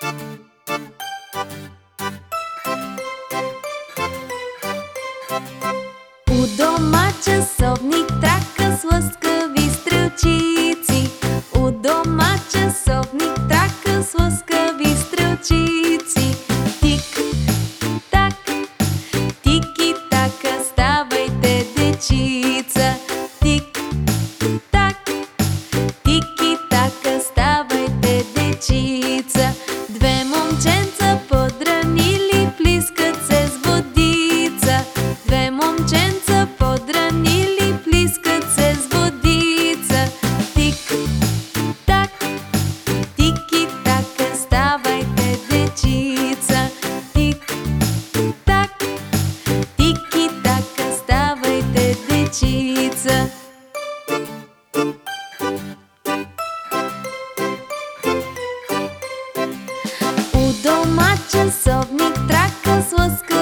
У дома часовник трака с лъскави стрелчици. У дома часовник трака с лъскави стрелчици. Тик-так, тики-така, ставайте, дечица. Тик-так, тики-така, ставайте, дечица. Две момченца подранили, плискат се с водица. Две момченца подранили, плискат се с водица. Тик-так, тики-така, ставайте, дечица. Тик-так, тики-така, ставайте, дечица. У дома часовник трака с лъска